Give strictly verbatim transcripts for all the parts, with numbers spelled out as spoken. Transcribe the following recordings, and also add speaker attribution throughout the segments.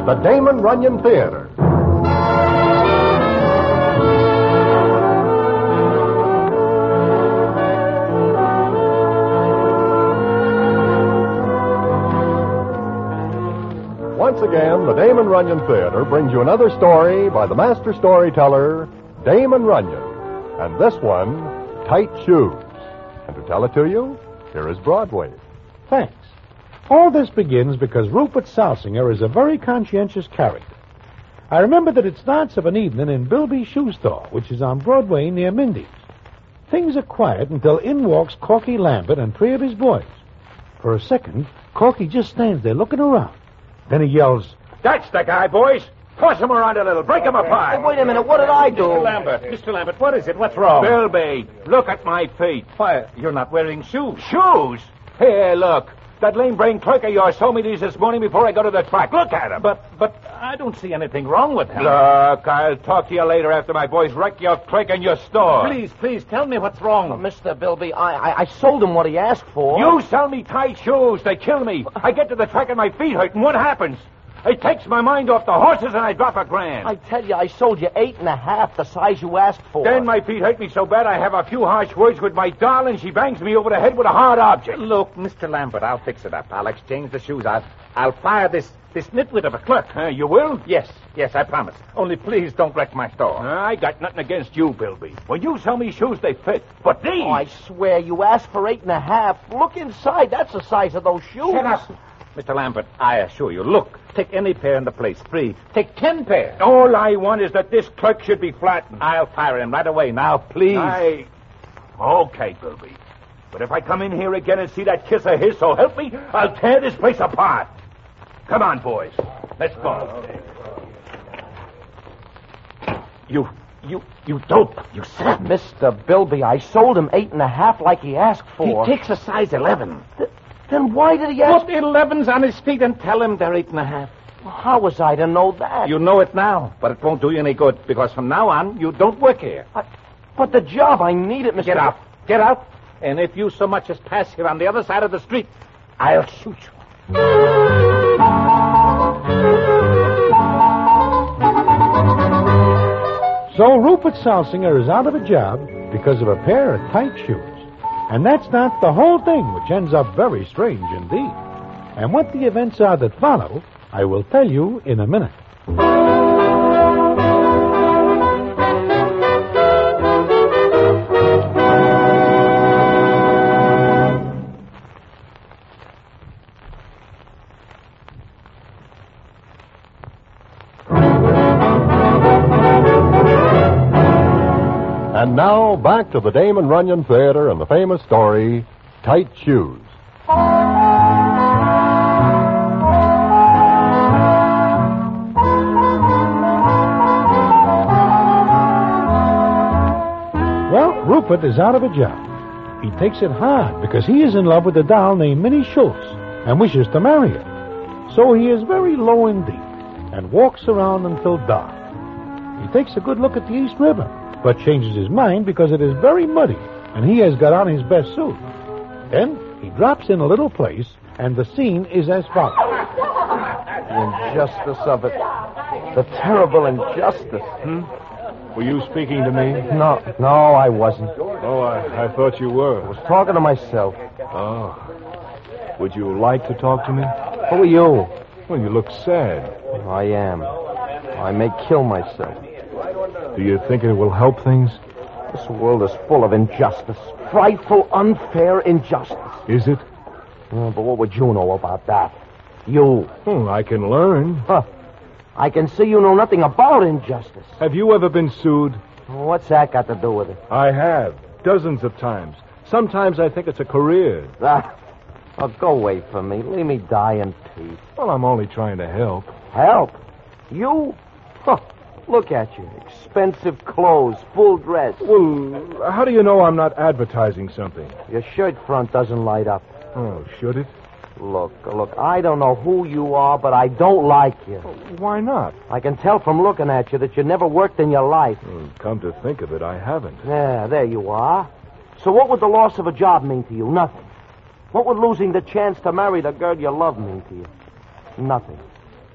Speaker 1: the Damon Runyon Theater. Once again, the Damon Runyon Theater brings you another story by the master storyteller, Damon Runyon. And this one, Tight Shoes. And to tell it to you, here is Broadway.
Speaker 2: Thanks. All this begins because Rupert Salsinger is a very conscientious character. I remember that it starts of an evening in Bilby's shoe store, which is on Broadway near Mindy's. Things are quiet until in walks Corky Lambert and three of his boys. For a second, Corky just stands there looking around. Then he yells,
Speaker 3: "That's the guy, boys! Toss him around a little. Break him apart."
Speaker 4: Hey, wait a minute. What did I do?
Speaker 3: Mister Lambert, Mister Lambert, what is it? What's wrong? Bilby, look at my feet. Why, you're not wearing shoes. Shoes? Here, look. That lame-brained clerk of yours told me these this morning before I go to the track. Look at him. But, but I don't see anything wrong with him. Look, I'll talk to you later after my boys wreck your clique and your store. Please, please, tell me what's wrong.
Speaker 4: Oh, Mister Bilby, I, I I sold him what he asked for.
Speaker 3: You sell me tight shoes. They kill me. I get to the track and my feet hurt, and what happens? It takes my mind off the horses and I drop a grand.
Speaker 4: I tell you, I sold you eight and a half, the size you asked for.
Speaker 3: Then my feet hurt me so bad I have a few harsh words with my doll and she bangs me over the head with a hard object. Look, Mister Lambert, I'll fix it up. I'll exchange the shoes. I'll, I'll fire this, this nitwit of a clerk. Uh, you will? Yes, yes, I promise. Only please don't wreck my store. I got nothing against you, Bilby. When you sell me shoes, they fit. But these...
Speaker 4: Oh, I swear, you asked for eight and a half. Look inside. That's the size of those shoes.
Speaker 3: Shut up. Mister Lambert, I assure you, look, take any pair in the place, free. Take ten pairs. All I want is that this clerk should be flattened. I'll fire him right away. Now, please. I... Okay, Bilby. But if I come in here again and see that kiss of his, so help me, I'll tear this place apart. Come on, boys. Let's go. You, you, you dope. You said.
Speaker 4: Mister Bilby, I sold him eight and a half like he asked for.
Speaker 3: He takes a size eleven.
Speaker 4: Th- Then why did he ask...
Speaker 3: Put elevens on his feet and tell him they're eight and a half.
Speaker 4: Well, how was I to know that?
Speaker 3: You know it now, but it won't do you any good, because from now on, you don't work here.
Speaker 4: I, but the job, I need it, Mister
Speaker 3: Get out. Get out. And if you so much as pass here on the other side of the street, I'll shoot you.
Speaker 2: So Rupert Salsinger is out of a job because of a pair of tight shoes. And that's not the whole thing, which ends up very strange indeed. And what the events are that follow, I will tell you in a minute.
Speaker 1: And now, back to the Damon Runyon Theater and the famous story, Tight Shoes.
Speaker 2: Well, Rupert is out of a job. He takes it hard because he is in love with a doll named Minnie Schultz and wishes to marry her. So he is very low indeed and walks around until dark. He takes a good look at the East River, but changes his mind because it is very muddy, and he has got on his best suit. Then he drops in a little place, and the scene is as follows.
Speaker 4: The injustice of it. The terrible injustice.
Speaker 5: Hmm? Were you speaking to me?
Speaker 4: No, no, I wasn't.
Speaker 5: Oh, I, I thought you were.
Speaker 4: I was talking to myself.
Speaker 5: Oh. Would you like to talk to me?
Speaker 4: Who are you?
Speaker 5: Well, you look sad.
Speaker 4: I am. I may kill myself.
Speaker 5: Do you think it will help things?
Speaker 4: This world is full of injustice. Frightful, unfair injustice.
Speaker 5: Is it?
Speaker 4: Oh, but what would you know about that? You.
Speaker 5: Hmm, I can learn.
Speaker 4: Huh. I can see you know nothing about injustice.
Speaker 5: Have you ever been sued?
Speaker 4: What's that got to do with it?
Speaker 5: I have. Dozens of times. Sometimes I think it's a career.
Speaker 4: Ah, oh, go away from me. Leave me die in peace.
Speaker 5: Well, I'm only trying to help.
Speaker 4: Help? You? Huh. Look at you. Expensive clothes, full dress.
Speaker 5: Well, how do you know I'm not advertising something?
Speaker 4: Your shirt front doesn't light up.
Speaker 5: Oh, should it?
Speaker 4: Look, look, I don't know who you are, but I don't like you.
Speaker 5: Why not?
Speaker 4: I can tell from looking at you that you never worked in your life.
Speaker 5: Well, come to think of it, I haven't.
Speaker 4: Yeah, there you are. So what would the loss of a job mean to you? Nothing. What would losing the chance to marry the girl you love mean to you? Nothing.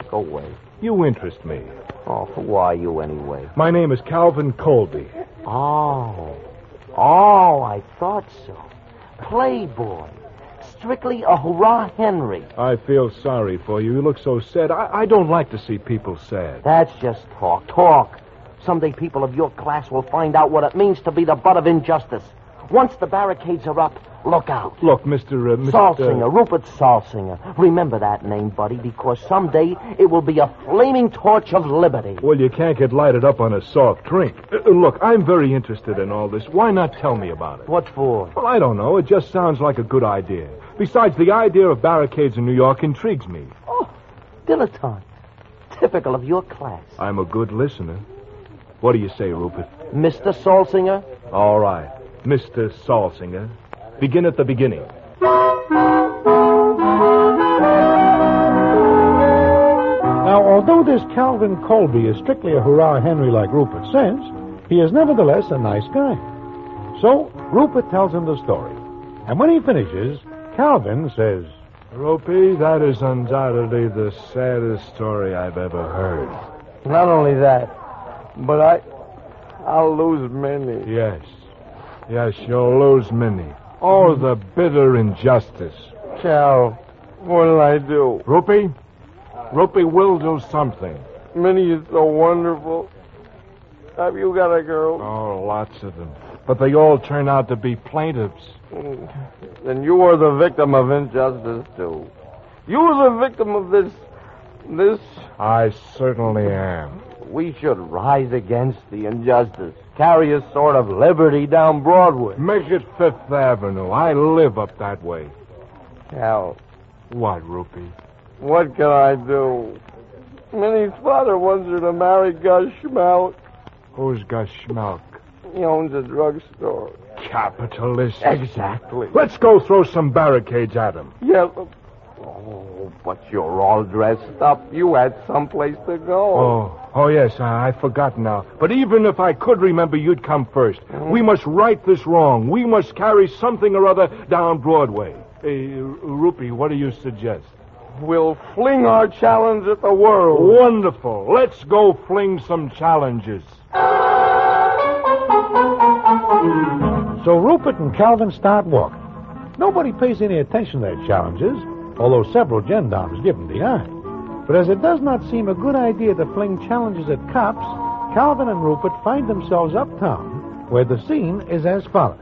Speaker 4: Go away.
Speaker 5: You interest me.
Speaker 4: Oh, who are you anyway?
Speaker 5: My name is Calvin Colby.
Speaker 4: Oh. Oh, I thought so. Playboy. Strictly a hurrah Henry.
Speaker 5: I feel sorry for you. You look so sad. I, I don't like to see people sad.
Speaker 4: That's just talk. Talk. Someday people of your class will find out what it means to be the butt of injustice. Once the barricades are up, look out.
Speaker 5: Look, Mister Uh, Mister
Speaker 4: Salsinger, Rupert Salsinger. Remember that name, buddy, because someday it will be a flaming torch of liberty.
Speaker 5: Well, you can't get lighted up on a soft drink. Uh, look, I'm very interested in all this. Why not tell me about it?
Speaker 4: What for?
Speaker 5: Well, I don't know. It just sounds like a good idea. Besides, the idea of barricades in New York intrigues me.
Speaker 4: Oh, dilettante. Typical of your class.
Speaker 5: I'm a good listener. What do you say, Rupert?
Speaker 4: Mister Salsinger?
Speaker 5: All right. Mister Salsinger. Begin at the beginning.
Speaker 2: Now, although this Calvin Colby is strictly a hurrah Henry like Rupert says, he is nevertheless a nice guy. So, Rupert tells him the story. And when he finishes, Calvin says,
Speaker 5: Ropey, that is undoubtedly the saddest story I've ever heard.
Speaker 4: Not only that, but I... I'll lose many.
Speaker 5: Yes. Yes, you'll lose many. Oh, the bitter injustice.
Speaker 4: Cal, what'll I do?
Speaker 5: Ropey? Ropey will do something.
Speaker 4: Minnie is so wonderful. Have you got a girl?
Speaker 5: Oh, lots of them. But they all turn out to be plaintiffs.
Speaker 4: Then you are the victim of injustice, too. You are the victim of this... this...
Speaker 5: I certainly am.
Speaker 4: We should rise against the injustice. Carry a sort of liberty down Broadway.
Speaker 5: Make it Fifth Avenue. I live up that way.
Speaker 4: Cal,
Speaker 5: What, Rupee?
Speaker 4: what can I do? Minnie's father wants her to marry Gus Schmalk.
Speaker 5: Who's Gus Schmalk?
Speaker 4: He owns a drugstore.
Speaker 5: Capitalist.
Speaker 4: Exactly.
Speaker 5: Let's go throw some barricades at him.
Speaker 4: Yeah. Oh, but you're all dressed up. You had someplace to go.
Speaker 5: Oh, oh yes, I, I forgot now. But even if I could remember, you'd come first.
Speaker 4: Mm-hmm.
Speaker 5: We must right this wrong. We must carry something or other down Broadway. Hey, Rupee, what do you suggest?
Speaker 4: We'll fling our challenge at the world.
Speaker 5: Wonderful. Let's go fling some challenges.
Speaker 2: So Rupert and Calvin start walking. Nobody pays any attention to their challenges, although several gendarmes give them the eye. But as it does not seem a good idea to fling challenges at cops, Calvin and Rupert find themselves uptown, where the scene is as follows.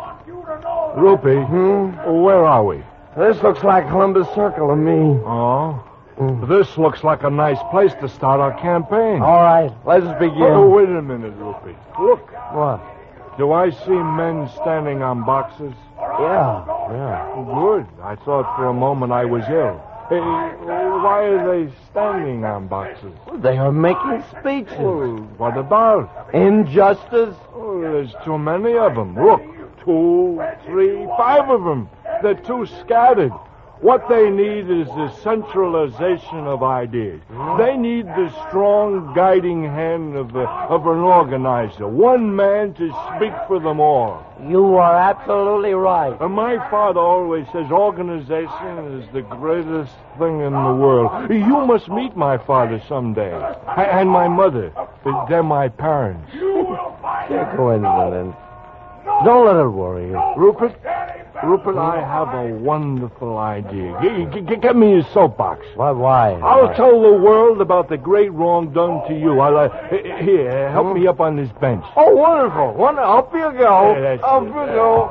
Speaker 5: Rupee,
Speaker 4: Hmm?
Speaker 5: where are we?
Speaker 4: This looks like Columbus Circle to me.
Speaker 5: Oh, this looks like a nice place to start our campaign.
Speaker 4: All right, let's begin.
Speaker 5: Oh, wait a minute, Rupee. Look,
Speaker 4: What?
Speaker 5: do I see men standing on boxes?
Speaker 4: Yeah, yeah.
Speaker 5: Good. I thought for a moment I was ill. Hey, why are they standing on boxes?
Speaker 4: They are making speeches.
Speaker 5: Well, what about?
Speaker 4: Injustice?
Speaker 5: Oh, there's too many of them. Look, two, three, five of them. They're too scattered. What they need is the centralization of ideas. They need the strong guiding hand of, a, of an organizer, one man to speak for them all.
Speaker 4: You are absolutely right.
Speaker 5: And my father always says organization is the greatest thing in the world. You must meet my father someday. And my mother. They're my parents.
Speaker 4: Sheer coincidence. Don't let it worry you.
Speaker 5: Rupert? Rupert, I have a wonderful idea. G- g- get me a soapbox.
Speaker 4: Why? Why?
Speaker 5: I'll tell the world about the great wrong done to you. I'll, uh, here, help me up on this bench.
Speaker 4: Oh, wonderful. Wonder- up you go.
Speaker 5: Yeah, that's
Speaker 4: up
Speaker 5: it.
Speaker 4: you go.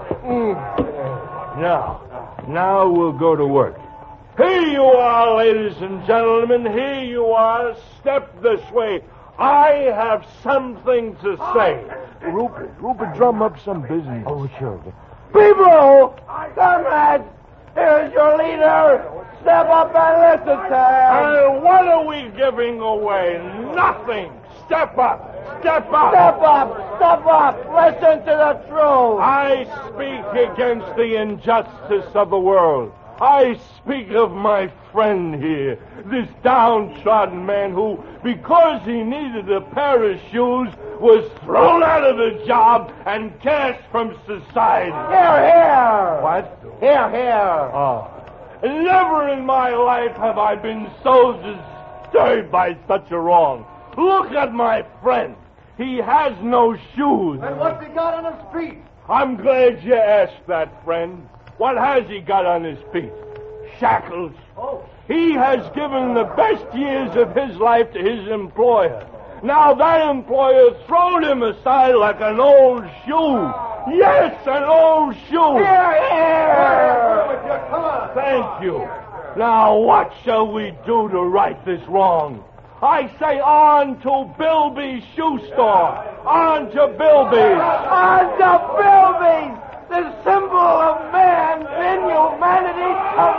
Speaker 4: Mm.
Speaker 5: Now, now we'll go to work. Here you are, ladies and gentlemen. Here you are. Step this way. I have something to say. Rupert, Rupert, drum up some business.
Speaker 4: Oh, sure. People! Comrades! Here's your leader! Step up and listen to him!
Speaker 5: And what are we giving away? Nothing. Step up. Step up.
Speaker 4: Step up! Step up! Listen to the truth!
Speaker 5: I speak against the injustice of the world. I speak of my friend here, this downtrodden man who, because he needed a pair of shoes, was thrown out of the job and cast from society.
Speaker 4: Here, here!
Speaker 5: What?
Speaker 4: Here, here!
Speaker 5: Oh. Never in my life have I been so dis- stirred by such a wrong. Look at my friend. He has no shoes.
Speaker 6: And what's he got on his feet?
Speaker 5: I'm glad you asked that, friend. What has he got on his feet? Shackles.
Speaker 6: Oh.
Speaker 5: He has given the best years of his life to his employer. Now that employer thrown him aside like an old shoe. Yes, an old shoe.
Speaker 6: Here, here! Come on.
Speaker 5: Thank you. Now what shall we do to right this wrong? I say on to Bilby's shoe store. On to Bilby's.
Speaker 6: On to Bilby's, the symbol of man's inhumanity to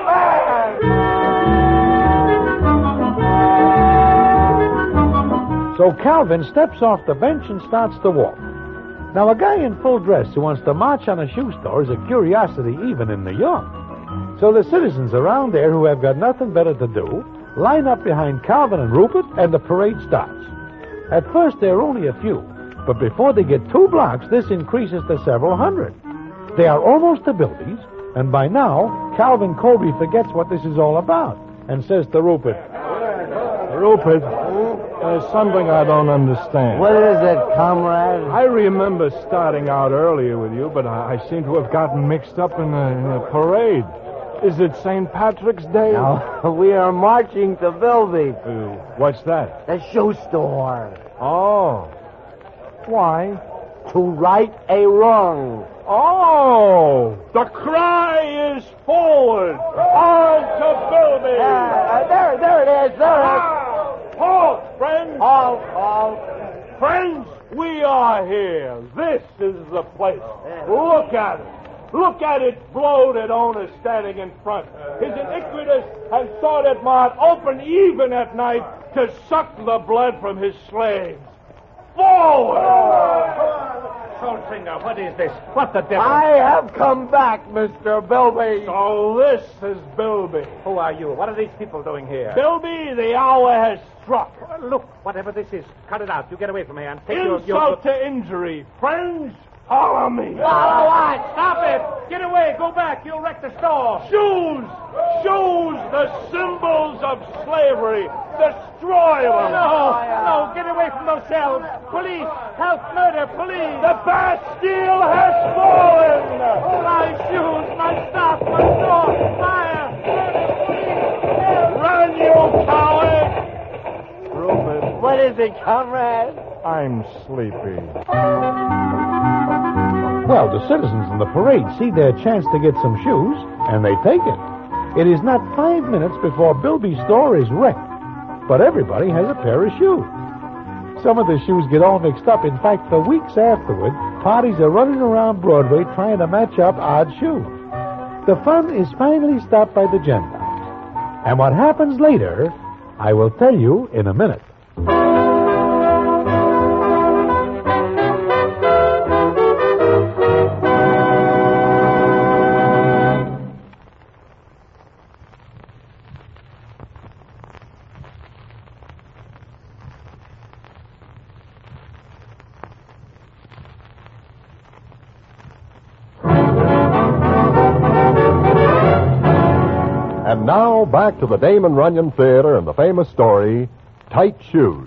Speaker 6: man.
Speaker 2: So Calvin steps off the bench and starts to walk. Now, a guy in full dress who wants to march on a shoe store is a curiosity even in New York. So the citizens around there who have got nothing better to do line up behind Calvin and Rupert, and the parade starts. At first, there are only a few, but before they get two blocks, this increases to several hundred. They are almost to Bilby's, and by now, Calvin Colby forgets what this is all about and says to Rupert,
Speaker 5: Rupert, there's something I don't understand.
Speaker 4: What is it, comrade?
Speaker 5: I remember starting out earlier with you, but I, I seem to have gotten mixed up in a, in a parade. Is it Saint Patrick's Day?
Speaker 4: No, we are marching to Bilby.
Speaker 5: Uh, what's that?
Speaker 4: The shoe store.
Speaker 5: Oh. Why?
Speaker 4: To right a wrong.
Speaker 5: Oh! The cry is forward! On to Bilby!
Speaker 4: Uh, there, there it is, there it is.
Speaker 5: Halt, friends!
Speaker 4: Halt, halt.
Speaker 5: Friends, we are here. This is the place. Look at it. Look at its bloated owner standing in front. His iniquitous and sordid mouth open even at night to suck the blood from his slaves. Forward!
Speaker 3: Soul singer, what is this? What the devil?
Speaker 6: I have come back, Mister Bilby.
Speaker 5: So this is Bilby.
Speaker 3: Who are you? What are these people doing here?
Speaker 5: Bilby, the hour has struck.
Speaker 3: Uh, look, whatever this is, cut it out. You get away from here and take your...
Speaker 5: Insult
Speaker 3: your...
Speaker 5: to injury. Friends, follow me.
Speaker 3: Follow what? Stop it! Get away! Go back! You'll wreck the store!
Speaker 5: Shoes! Shoes! The symbols of slavery! Destroy them!
Speaker 3: No! No! Get away from those cells! Police! Help! Murder! Police!
Speaker 5: The Bastille has fallen!
Speaker 3: My shoes! My stock! My door! Fire! Murder! Police!
Speaker 5: Run, you coward!
Speaker 6: Rupert,
Speaker 4: What is it, comrade?
Speaker 5: I'm sleepy.
Speaker 2: well, the citizens in the parade see their chance to get some shoes, and they take it. It is not five minutes before Bilby's store is wrecked, but everybody has a pair of shoes. Some of the shoes get all mixed up. In fact, for weeks afterward, parties are running around Broadway trying to match up odd shoes. The fun is finally stopped by the gendarmes. And what happens later, I will tell you in a minute.
Speaker 1: And now, back to the Damon Runyon Theater and the famous story, Tight Shoes.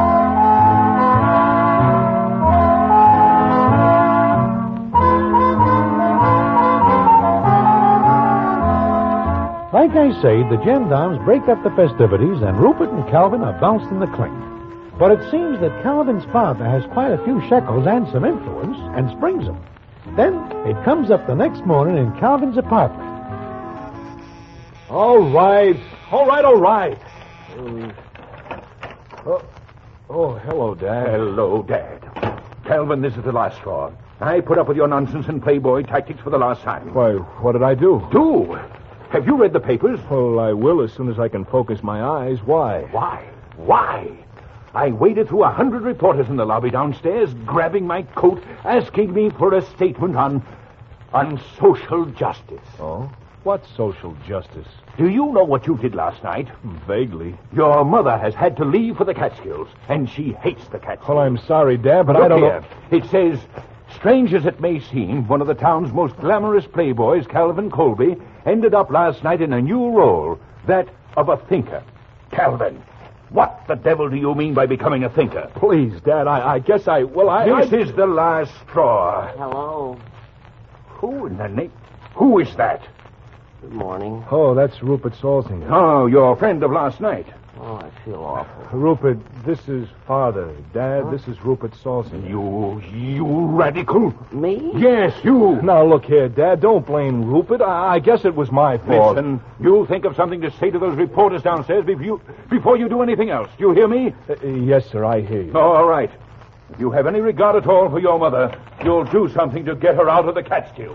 Speaker 2: Like I say, the gendarmes break up the festivities, and Rupert and Calvin are bounced in the clink. But it seems that Calvin's father has quite a few shekels and some influence, and springs them. Then it comes up the next morning in Calvin's apartment.
Speaker 5: All right. All right, all right. Uh, oh, oh, hello, Dad.
Speaker 3: Hello, Dad. Calvin, this is the last straw. I put up with your nonsense and playboy tactics for the last time.
Speaker 5: Why, what did I do?
Speaker 3: Do? Have you read the papers?
Speaker 5: Well, I will as soon as I can focus my eyes. Why?
Speaker 3: Why? Why? I waded through a hundred reporters in the lobby downstairs, grabbing my coat, asking me for a statement on... on social justice.
Speaker 5: Oh? What social justice?
Speaker 3: Do you know what you did last night?
Speaker 5: Vaguely.
Speaker 3: Your mother has had to leave for the Catskills, and she hates the Catskills.
Speaker 5: Well, I'm sorry, Dad, but
Speaker 3: Look
Speaker 5: I don't
Speaker 3: here.
Speaker 5: know...
Speaker 3: It says, strange as it may seem, one of the town's most glamorous playboys, Calvin Colby, ended up last night in a new role, that of a thinker. Calvin, What the devil do you mean by becoming a thinker?
Speaker 5: Please, Dad, I, I guess I... Well, I...
Speaker 3: This
Speaker 5: I...
Speaker 3: is the last straw.
Speaker 4: Hello.
Speaker 3: Who in the name... Who is that?
Speaker 4: Good morning.
Speaker 5: Oh, that's Rupert Salsinger.
Speaker 3: Oh, your friend of last night.
Speaker 4: Oh, I feel awful.
Speaker 5: Rupert, this is Father. Dad, huh? This is Rupert Salsinger.
Speaker 3: You... you radical.
Speaker 4: Me?
Speaker 3: Yes, you.
Speaker 5: Now, look here, Dad. Don't blame Rupert. I, I guess it was my fault.
Speaker 3: Listen, you think of something to say to those reporters downstairs before you, before you do anything else. Do you hear me?
Speaker 5: Uh, yes, sir, I hear you.
Speaker 3: All right. If you have any regard at all for your mother, you'll do something to get her out of the Catskills.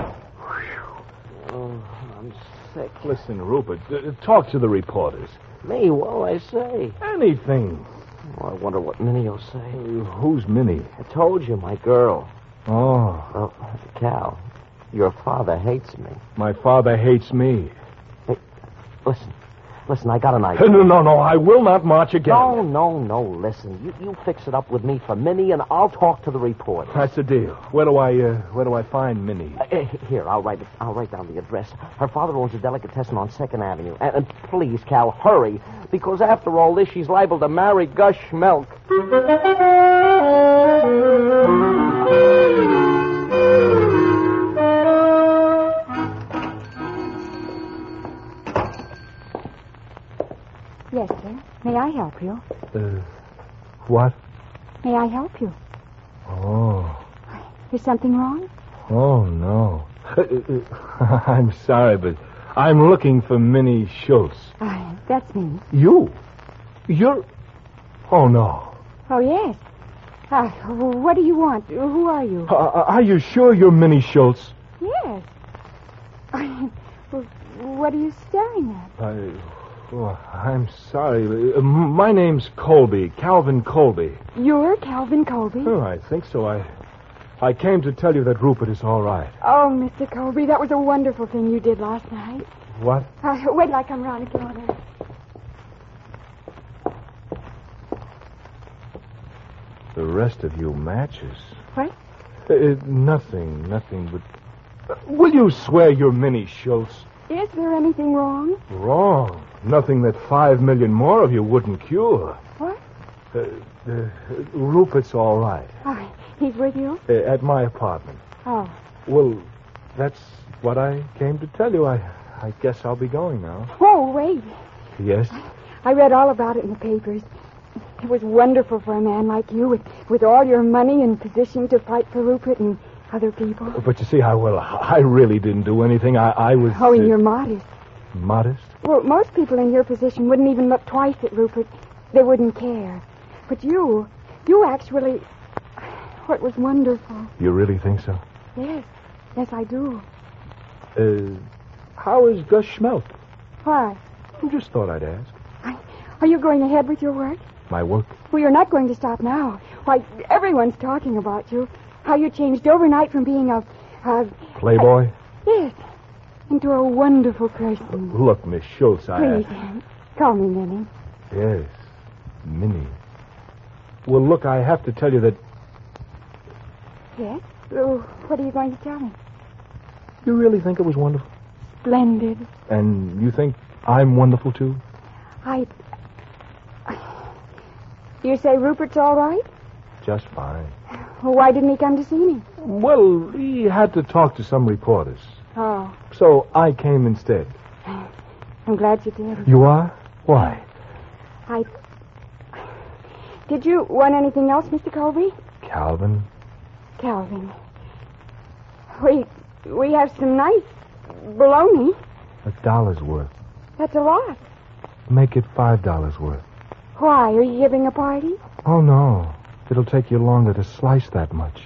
Speaker 4: Oh, I'm sick.
Speaker 5: Listen, Rupert, uh, talk to the reporters.
Speaker 4: Me? What'll I say?
Speaker 5: Anything.
Speaker 4: Oh, I wonder what Minnie will say.
Speaker 5: Uh, who's Minnie?
Speaker 4: I told you, my girl.
Speaker 5: Oh.
Speaker 4: Oh, Cal, your father hates me.
Speaker 5: My father hates me.
Speaker 4: Hey, listen. Listen, I got an idea.
Speaker 5: No, no, no, I will not march again.
Speaker 4: No, no, no, listen. You you fix it up with me for Minnie, and I'll talk to the reporters.
Speaker 5: That's the deal. Where do I, uh, where do I find Minnie?
Speaker 4: Uh, here, I'll write it. I'll write down the address. Her father owns a delicatessen on Second Avenue. And, and please, Cal, hurry, because after all this, she's liable to marry Gus Schmelk.
Speaker 7: Yes, sir. May I help you?
Speaker 5: Uh, what?
Speaker 7: May I help you?
Speaker 5: Oh.
Speaker 7: Is something wrong?
Speaker 5: Oh, no. Uh, uh, I'm sorry, but I'm looking for Minnie Schultz.
Speaker 7: Uh, that's me.
Speaker 5: You? You're... Oh, no.
Speaker 7: Oh, yes. Uh, what do you want? Who are you?
Speaker 5: Uh, are you sure you're Minnie Schultz?
Speaker 7: Yes. What are you staring at?
Speaker 5: I... Oh, I'm sorry. Uh, my name's Colby, Calvin Colby.
Speaker 7: You're Calvin Colby?
Speaker 5: Oh, I think so. I I came to tell you that Rupert is all right.
Speaker 7: Oh, Mister Colby, that was a wonderful thing you did last night.
Speaker 5: What?
Speaker 7: Uh, wait till I come round and get on her.
Speaker 5: The rest of you matches.
Speaker 7: What?
Speaker 5: Uh, nothing, nothing but... Uh, will you swear you're Minnie Schultz?
Speaker 7: Is there anything wrong?
Speaker 5: Wrong. Nothing that five million more of you wouldn't cure.
Speaker 7: What?
Speaker 5: Uh, uh, Rupert's all right.
Speaker 7: Oh, he's with you?
Speaker 5: Uh, at my apartment.
Speaker 7: Oh.
Speaker 5: Well, that's what I came to tell you. I, I guess I'll be going now.
Speaker 7: Oh, wait.
Speaker 5: Yes?
Speaker 7: I read all about it in the papers. It was wonderful for a man like you with, with all your money and position to fight for Rupert and other people.
Speaker 5: But you see, I well, I really didn't do anything. I, I was...
Speaker 7: Oh, and
Speaker 5: uh,
Speaker 7: you're modest.
Speaker 5: Modest?
Speaker 7: Well, most people in your position wouldn't even look twice at Rupert. They wouldn't care. But you, you actually... What was wonderful.
Speaker 5: You really think so?
Speaker 7: Yes. Yes, I do.
Speaker 5: Uh, how is Gus Schmelk?
Speaker 7: Why?
Speaker 5: I just thought I'd ask.
Speaker 7: I, are you going ahead with your work?
Speaker 5: My work?
Speaker 7: Well, you're not going to stop now. Why, everyone's talking about you. How you changed overnight from being a... a
Speaker 5: Playboy?
Speaker 7: A, yes. Into a wonderful person.
Speaker 5: Look, Miss Schultz, I...
Speaker 7: Please, call me Minnie.
Speaker 5: Yes, Minnie. Well, look, I have to tell you that...
Speaker 7: Yes? Oh, what are you going to tell me?
Speaker 5: You really think it was wonderful?
Speaker 7: Splendid.
Speaker 5: And you think I'm wonderful, too?
Speaker 7: I... You say Rupert's all right?
Speaker 5: Just fine.
Speaker 7: Well, why didn't he come to see me?
Speaker 5: Well, he had to talk to some reporters.
Speaker 7: Oh.
Speaker 5: So I came instead.
Speaker 7: I'm glad you did.
Speaker 5: You are? Why?
Speaker 7: I... Did you want anything else, Mister Colby?
Speaker 5: Calvin?
Speaker 7: Calvin. We... We have some nice bologna.
Speaker 5: A dollar's worth.
Speaker 7: That's a lot.
Speaker 5: Make it five dollars worth.
Speaker 7: Why? Are you giving a party?
Speaker 5: Oh, no. It'll take you longer to slice that much.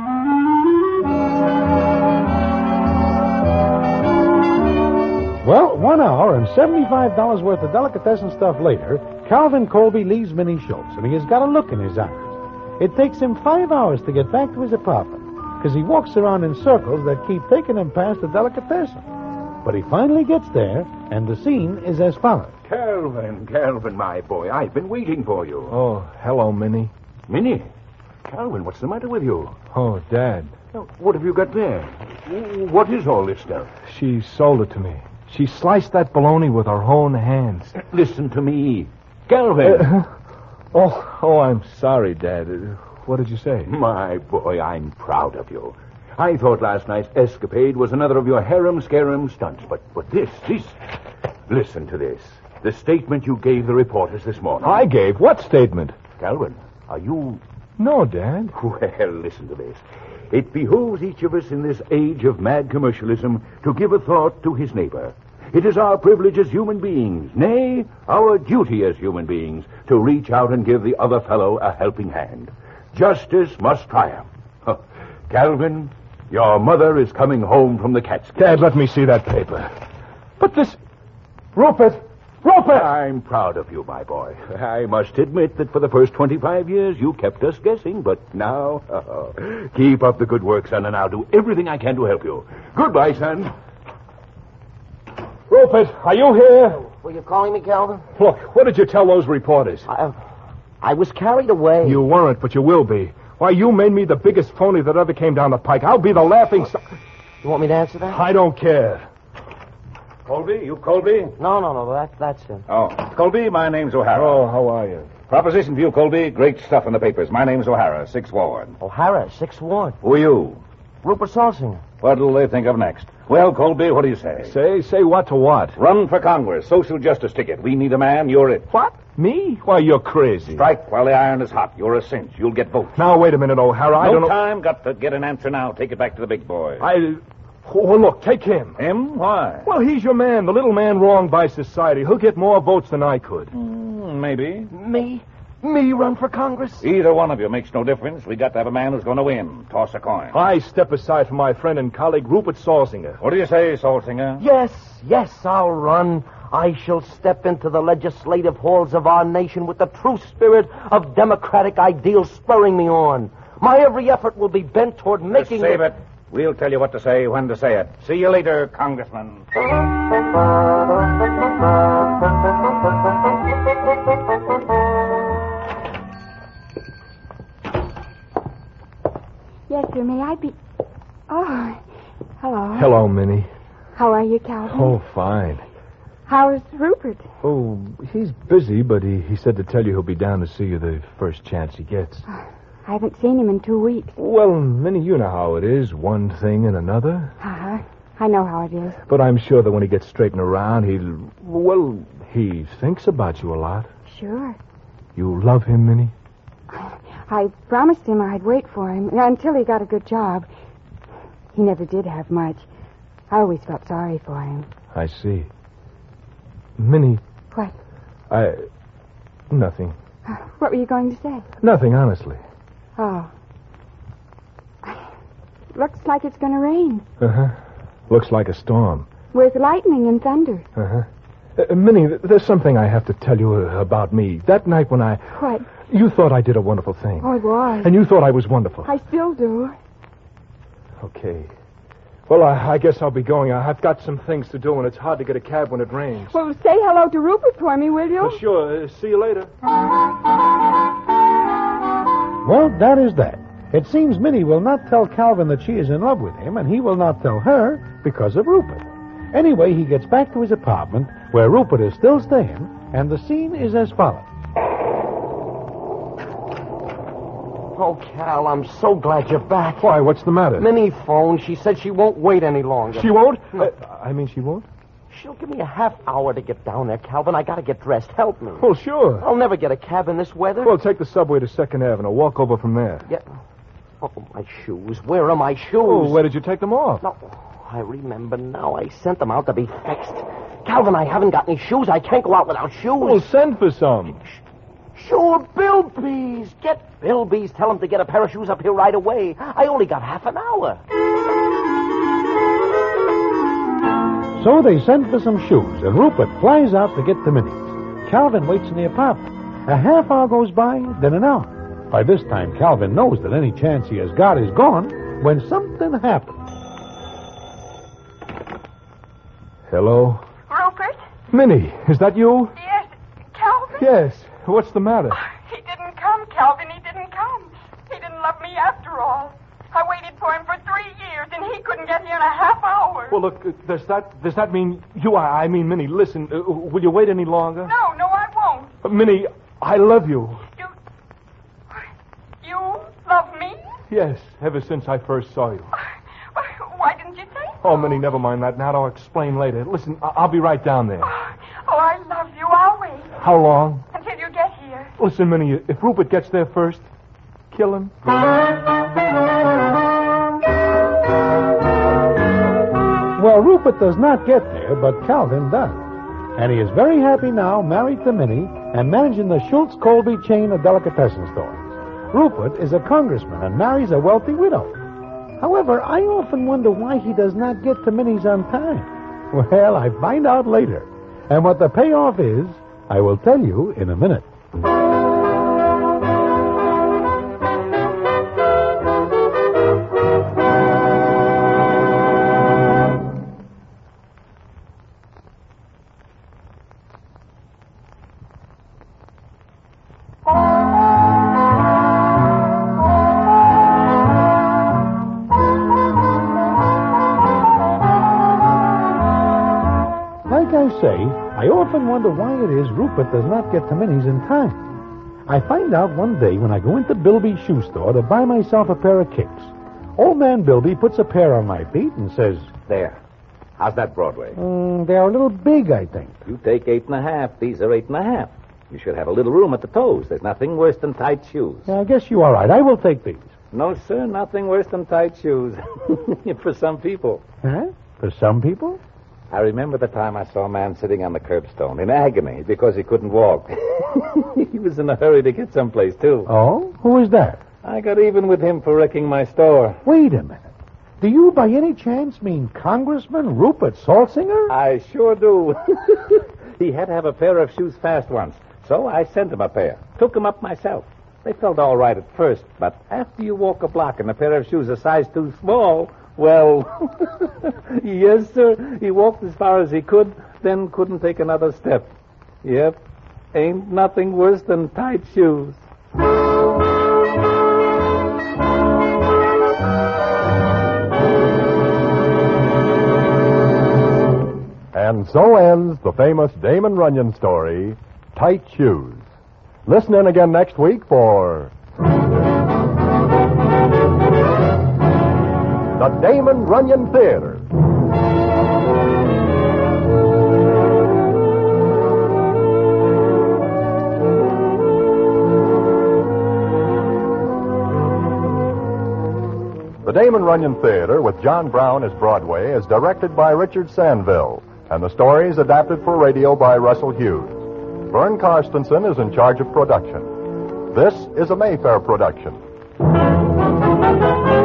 Speaker 2: Well, one hour and seventy-five dollars worth of delicatessen stuff later, Calvin Colby leaves Minnie Schultz, and he has got a look in his eyes. It takes him five hours to get back to his apartment, because he walks around in circles that keep taking him past the delicatessen. But he finally gets there, and the scene is as follows.
Speaker 3: Calvin, Calvin, my boy, I've been waiting for you.
Speaker 5: Oh, hello, Minnie.
Speaker 3: Minnie? Calvin, what's the matter with you?
Speaker 5: Oh, Dad.
Speaker 3: What have you got there? What is all this stuff?
Speaker 5: She sold it to me. She sliced that bologna with her own hands.
Speaker 3: Listen to me. Calvin.
Speaker 5: Uh, oh, oh, I'm sorry, Dad. Uh, what did you say?
Speaker 3: My boy, I'm proud of you. I thought last night's escapade was another of your harem-scarum stunts, but, but this, this... Listen to this. The statement you gave the reporters this morning.
Speaker 5: I gave what statement?
Speaker 3: Calvin, are you...
Speaker 5: No, Dad.
Speaker 3: Well, listen to this. It behooves each of us in this age of mad commercialism to give a thought to his neighbor. It is our privilege as human beings, nay, our duty as human beings, to reach out and give the other fellow a helping hand. Justice must triumph. Calvin, your mother is coming home from the Catskills.
Speaker 5: Dad, let me see that paper. But this... Rupert! Rupert!
Speaker 3: I'm proud of you, my boy. I must admit that for the first twenty-five years you kept us guessing, but now... Oh, keep up the good work, son, and I'll do everything I can to help you. Goodbye, son.
Speaker 5: Rupert, are you here?
Speaker 4: Were you calling me, Calvin?
Speaker 5: Look, what did you tell those reporters?
Speaker 4: I, I was carried away.
Speaker 5: You weren't, but you will be. Why, you made me the biggest phony that ever came down the pike. I'll be the laughing... So-
Speaker 4: you want me to answer that?
Speaker 5: I don't care.
Speaker 3: Colby, you Colby?
Speaker 4: No, no, no, that, that's it.
Speaker 3: Oh, Colby, my name's O'Hara.
Speaker 5: Oh, how are you?
Speaker 3: Proposition for you, Colby. Great stuff in the papers. My name's O'Hara, Sixth Ward.
Speaker 4: O'Hara, Sixth Ward.
Speaker 3: Who are you?
Speaker 4: Rupert Salsinger.
Speaker 3: What'll they think of next? Well, Colby, what do you say?
Speaker 5: Say, say what to what?
Speaker 3: Run for Congress, social justice ticket. We need a man, you're it.
Speaker 5: What? Me? Why, you're crazy.
Speaker 3: Strike while the iron is hot. You're a cinch. You'll get votes.
Speaker 5: Now, wait a minute, O'Hara. I
Speaker 3: no
Speaker 5: don't know...
Speaker 3: time. Got to get an answer now. Take it back to the big boy.
Speaker 5: I... Well, look, take him.
Speaker 3: Him? Why?
Speaker 5: Well, he's your man, the little man wronged by society. He'll get more votes than I could.
Speaker 3: Mm, maybe.
Speaker 4: Me? Me run for Congress?
Speaker 3: Either one of you makes no difference. We got to have a man who's going to win. Toss a coin.
Speaker 5: I step aside for my friend and colleague, Rupert Salsinger.
Speaker 3: What do you say, Salsinger?
Speaker 4: Yes, yes, I'll run. I shall step into the legislative halls of our nation with the true spirit of democratic ideals spurring me on. My every effort will be bent toward making...
Speaker 3: Just save it. We'll tell you what to say, when to say it. See you later, Congressman.
Speaker 7: Yes, sir. May I be... Oh, hello.
Speaker 5: Hello, Minnie.
Speaker 7: How are you, Calvin?
Speaker 5: Oh, fine.
Speaker 7: How's Rupert?
Speaker 5: Oh, he's busy, but he, he said to tell you he'll be down to see you the first chance he gets.
Speaker 7: I haven't seen him in two weeks.
Speaker 5: Well, Minnie, you know how it is. One thing and another.
Speaker 7: Uh-huh. I know how it is.
Speaker 5: But I'm sure that when he gets straightened around, he'll... Well, he thinks about you a lot.
Speaker 7: Sure.
Speaker 5: You love him, Minnie?
Speaker 7: I promised him I'd wait for him until he got a good job. He never did have much. I always felt sorry for him.
Speaker 5: I see. Minnie...
Speaker 7: What?
Speaker 5: I... Nothing.
Speaker 7: What were you going to say?
Speaker 5: Nothing, honestly.
Speaker 7: Oh. Looks like it's going to rain.
Speaker 5: Uh-huh. Looks like a storm.
Speaker 7: With lightning and thunder.
Speaker 5: Uh-huh. Uh, Minnie, th- there's something I have to tell you uh, about me. That night when I...
Speaker 7: What?
Speaker 5: You thought I did a wonderful thing.
Speaker 7: Oh, it was.
Speaker 5: And you thought I was wonderful.
Speaker 7: I still do.
Speaker 5: Okay. Well, I, I guess I'll be going. I, I've got some things to do, and it's hard to get a cab when it rains.
Speaker 7: Well, say hello to Rupert for me, will you?
Speaker 5: For sure. Uh, see you later.
Speaker 2: Well, that is that. It seems Minnie will not tell Calvin that she is in love with him, and he will not tell her because of Rupert. Anyway, he gets back to his apartment, where Rupert is still staying, and the scene is as follows.
Speaker 4: Oh, Cal, I'm so glad you're back.
Speaker 5: Why, what's the matter?
Speaker 4: Minnie phoned. She said she won't wait any longer.
Speaker 5: She won't?
Speaker 4: No.
Speaker 5: Uh, I mean, she won't?
Speaker 4: She'll give me a half hour to get down there, Calvin. I gotta get dressed. Help me.
Speaker 5: Well, sure.
Speaker 4: I'll never get a cab in this weather.
Speaker 5: Well, take the subway to Second Avenue. Walk over from there.
Speaker 4: Yeah. Oh, my shoes. Where are my shoes?
Speaker 5: Oh, where did you take them off?
Speaker 4: No, I remember now. I sent them out to be fixed. Calvin, I haven't got any shoes. I can't go out without shoes.
Speaker 5: Well, send for some.
Speaker 4: Sure, Bilby's. Get Bilby's. Tell him to get a pair of shoes up here right away. I only got half an hour.
Speaker 2: So they send for some shoes, and Rupert flies out to get the Minnie's. Calvin waits in the apartment. A half hour goes by, then an hour. By this time, Calvin knows that any chance he has got is gone when something happens.
Speaker 5: Hello?
Speaker 8: Rupert?
Speaker 5: Minnie, is that you?
Speaker 8: Yes. Calvin?
Speaker 5: Yes. What's the matter?
Speaker 8: He didn't come, Calvin. He didn't come. He didn't love me after all. I waited for him for three years, and he couldn't get here in a half hour.
Speaker 5: Well, look, uh, does that does that mean you? I, I mean, Minnie, listen. Uh, will you wait any longer?
Speaker 8: No, no, I won't.
Speaker 5: Minnie, I love you.
Speaker 8: You... You love me?
Speaker 5: Yes, ever since I first saw you.
Speaker 8: Why didn't you say so?
Speaker 5: Oh, Minnie, never mind that. Now I'll explain later. Listen, I- I'll be right down there.
Speaker 8: Oh, I love you. I'll wait.
Speaker 5: How long?
Speaker 8: Until you get here.
Speaker 5: Listen, Minnie, if Rupert gets there first, kill him.
Speaker 2: Well, Rupert does not get there, but Calvin does. And he is very happy now, married to Minnie, and managing the Schultz-Colby chain of delicatessen stores. Rupert is a congressman and marries a wealthy widow. However, I often wonder why he does not get to Minnie's on time. Well, I find out later. And what the payoff is, I will tell you in a minute. I say, I often wonder why it is Rupert does not get to Minnie's in time. I find out one day when I go into Bilby's shoe store to buy myself a pair of kicks. Old man Bilby puts a pair on my feet and says,
Speaker 3: There. How's that Broadway?
Speaker 2: mm, they're a little big, I think.
Speaker 3: You take eight and a half. These are eight and a half. You should have a little room at the toes. There's nothing worse than tight shoes.
Speaker 2: Yeah, I guess you are right. I will take these.
Speaker 3: No, sir, nothing worse than tight shoes. For some people.
Speaker 2: Huh? For some people?
Speaker 3: I remember the time I saw a man sitting on the curbstone in agony because he couldn't walk. He was in a hurry to get someplace, too.
Speaker 2: Oh? Who is that?
Speaker 3: I got even with him for wrecking my store.
Speaker 2: Wait a minute. Do you by any chance mean Congressman Rupert Saltzinger?
Speaker 3: I sure do. He had to have a pair of shoes fast once, so I sent him a pair. Took them up myself. They felt all right at first, but after you walk a block in a pair of shoes a size too small, well, yes, sir. He walked as far as he could, then couldn't take another step. Yep, ain't nothing worse than tight shoes.
Speaker 1: And so ends the famous Damon Runyon story, Tight Shoes. Listen in again next week for the Damon Runyon Theater. The Damon Runyon Theater with John Brown as Broadway is directed by Richard Sandville, and the story is adapted for radio by Russell Hughes. Vern Karstensen is in charge of production. This is a Mayfair production.